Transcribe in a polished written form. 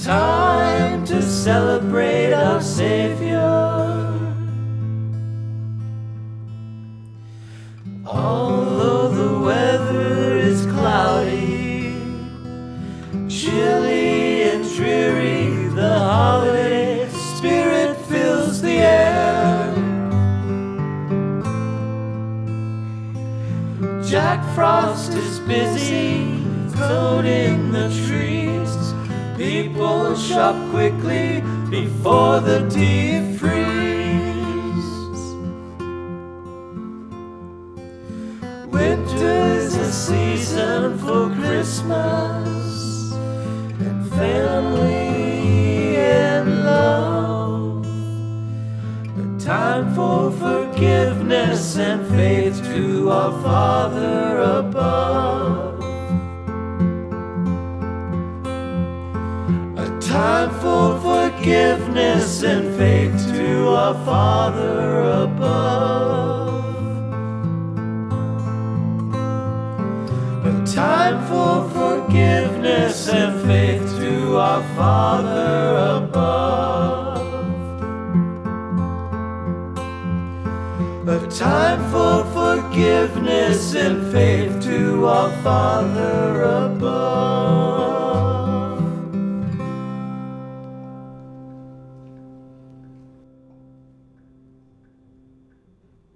time to celebrate our Savior. Although the weather is cloudy, chilly and dreary, the holiday spirit fills the air. Jack Frost is busy coating the trees. People shop quickly before the deep freeze. Winter is a season for Christmas and family and love. A time for forgiveness and faith to our Father above. A time for forgiveness and faith to our Father above. A time for forgiveness and faith to our Father above. A time for forgiveness and faith to our Father above.